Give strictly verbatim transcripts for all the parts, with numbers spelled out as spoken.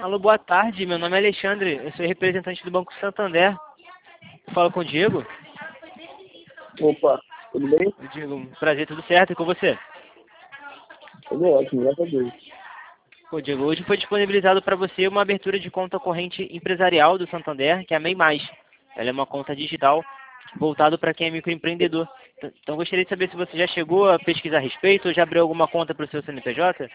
Alô, boa tarde. Meu nome é Alexandre. Eu sou representante do Banco Santander. Falo com o Diego. Opa, tudo bem? Diego, prazer, tudo certo? E com você? Tudo ótimo, graças a Deus. Pô, Diego, hoje foi disponibilizado para você uma abertura de conta corrente empresarial do Santander, que é a MEI Mais. Ela é uma conta digital voltada para quem é microempreendedor. Então, gostaria de saber se você já chegou a pesquisar a respeito ou já abriu alguma conta para o seu C N P J?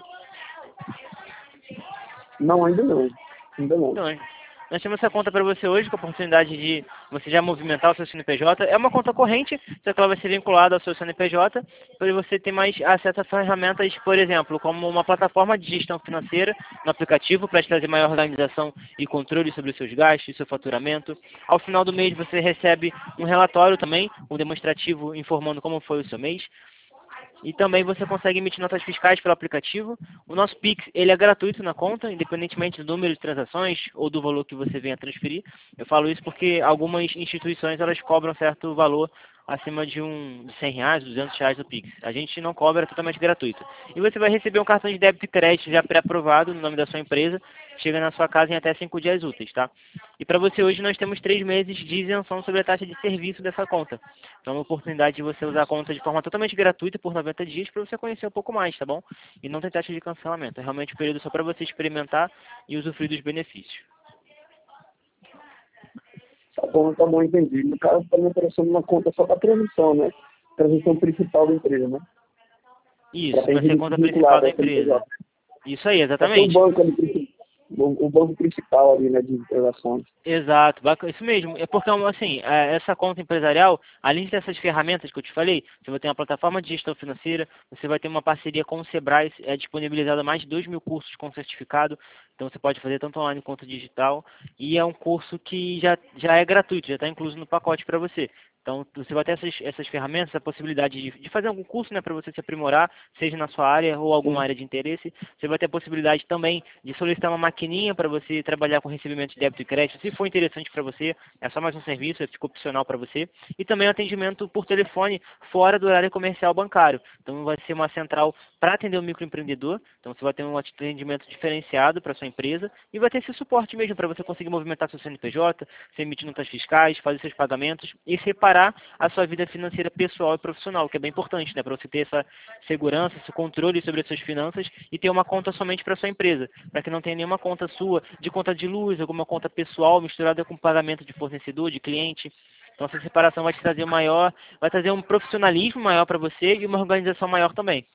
Não, ainda não. Ainda não. Não, nós temos essa conta para você hoje, com a oportunidade de você já movimentar o seu C N P J. É uma conta corrente, só que ela vai ser vinculada ao seu C N P J, para você ter mais acesso a ferramentas, por exemplo, como uma plataforma de gestão financeira no aplicativo, para te trazer maior organização e controle sobre os seus gastos, seu faturamento. Ao final do mês você recebe um relatório também, um demonstrativo informando como foi o seu mês. E também você consegue emitir notas fiscais pelo aplicativo. O nosso Pix, ele é gratuito na conta, independentemente do número de transações ou do valor que você venha transferir. Eu falo isso porque algumas instituições, elas cobram certo valor acima de um cem reais, duzentos reais do Pix. A gente não cobra, é totalmente gratuito. E você vai receber um cartão de débito e crédito já pré-aprovado no nome da sua empresa. Chega na sua casa em até cinco dias úteis, tá? E para você hoje nós temos três meses de isenção sobre a taxa de serviço dessa conta. Então é uma oportunidade de você usar a conta de forma totalmente gratuita por noventa dias para você conhecer um pouco mais, tá bom? E não tem taxa de cancelamento. É realmente um período só para você experimentar e usufruir dos benefícios. Tá bom, tá bom, entendi. No caso, está me oferecendo uma conta só para transição, né? Transição principal da empresa, né? Isso, para ser conta principal da empresa. Isso aí, exatamente. O banco, ali, o banco principal ali, né, de transações. Exato, isso mesmo. É porque, assim, essa conta empresarial, além dessas ferramentas que eu te falei, você vai ter uma plataforma de gestão financeira, você vai ter uma parceria com o Sebrae, é disponibilizada mais de dois mil cursos com certificado, então você pode fazer tanto online quanto digital, e é um curso que já, já é gratuito, já está incluso no pacote para você. Então, você vai ter essas, essas ferramentas, a possibilidade de, de fazer algum curso, né, para você se aprimorar, seja na sua área ou alguma Sim. área de interesse. Você vai ter a possibilidade também de solicitar uma maquininha para você trabalhar com recebimento de débito e crédito. Se for interessante para você, é só mais um serviço, é fica opcional para você. E também atendimento por telefone fora do horário comercial bancário. Então, vai ser uma central para atender o microempreendedor. Então, você vai ter um atendimento diferenciado para sua empresa e vai ter esse suporte mesmo para você conseguir movimentar seu C N P J, você emitir notas fiscais, fazer seus pagamentos e separar a sua vida financeira pessoal e profissional, que é bem importante, né, para você ter essa segurança, esse controle sobre as suas finanças e ter uma conta somente para sua empresa, para que não tenha nenhuma conta sua de conta de luz, alguma conta pessoal misturada com pagamento de fornecedor, de cliente. Então essa separação vai te trazer um maior, vai trazer um profissionalismo maior para você e uma organização maior também.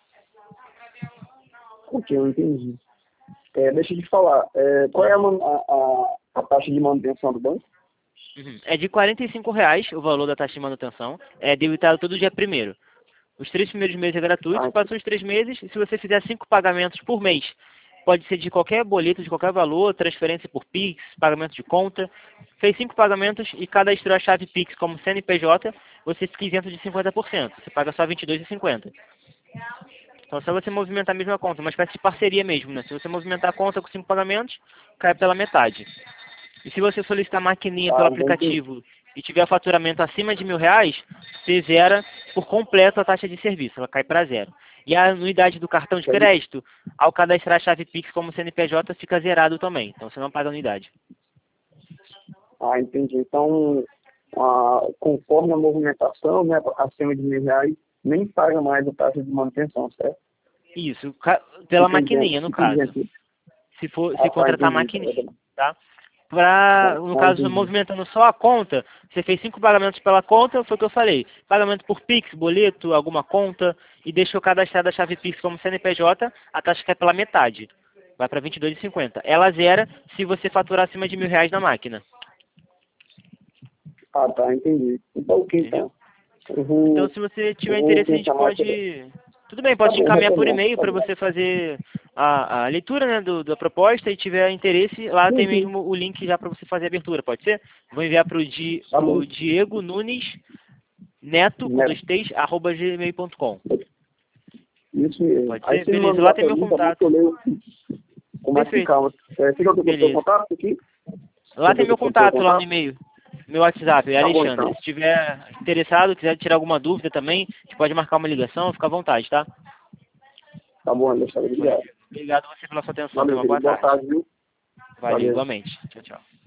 Ok, eu entendi. É, deixa eu te falar, é, qual é a, a, a taxa de manutenção do banco? Uhum. É de quarenta e cinco reais o valor da taxa de manutenção, é debitado todo dia primeiro. Os três primeiros meses é gratuito, Ah, passou os três meses, se você fizer cinco pagamentos por mês, pode ser de qualquer boleto, de qualquer valor, transferência por Pix, pagamento de conta. Fez cinco pagamentos e cadastrou a chave Pix como C N P J, você fica isento de cinquenta por cento. Você paga só vinte e dois reais e cinquenta centavos. Então é só você movimentar a mesma conta, uma espécie de parceria mesmo, né? Se você movimentar a conta com cinco pagamentos, cai pela metade. E se você solicitar maquininha pelo ah, entendi. aplicativo e tiver faturamento acima de mil reais, você zera por completo a taxa de serviço, ela cai para zero. E a anuidade do cartão de crédito, ao cadastrar a chave Pix como C N P J, fica zerado também. Então você não paga anuidade. Ah, entendi. Então, ah, conforme a movimentação, né, acima de mil reais, nem paga mais a taxa de manutenção, certo? Isso, pela Entendi, maquininha, no entendi caso. aqui. Se for, Ah, se tá, contratar a entendi. maquininha, tá? Pra, no Ah, caso, entendi. movimentando só a conta, você fez cinco pagamentos pela conta, foi o que eu falei. Pagamento por Pix, boleto, alguma conta, e deixou cadastrada a chave Pix como C N P J, a taxa cai pela metade. Vai para vinte e dois reais e cinquenta centavos. Ela zera se você faturar acima de mil reais na máquina. Ah, tá, entendi. Então, ok, Entendeu? então. Eu vou, Então, se você tiver eu vou interesse, a gente pensar mais sobre isso. pode... Tudo bem, Tá pode te bom, encaminhar por retornar, e-mail tá para bom. você fazer a, a leitura, né, do, da proposta e tiver interesse, lá Sim, tem sim, mesmo o link já para você fazer a abertura, pode ser? Vou enviar para o Di, tá bom. pro Diego Nunes Neto, com Né? dois t's, arroba gmail ponto com. Isso mesmo. Pode Aí ser? você me Beleza, manda lá lá tem pra meu mim, tá bom? Que contato. eu leio com mais Perfeito. calma. É, fica o teu Beleza. contato aqui? Lá tem Deixa meu eu ver o teu contato lá no contato. e-mail. Meu WhatsApp, é Tá bom, Alexandre. então. Se tiver interessado, quiser tirar alguma dúvida também, a gente pode marcar uma ligação, fica à vontade, tá? Tá bom, Alexandre. Bom, Obrigado. obrigado a você pela sua atenção. Tenha Valeu, uma boa querido. Boa tarde. tarde, viu? Valeu, Valeu. igualmente. Tchau, tchau.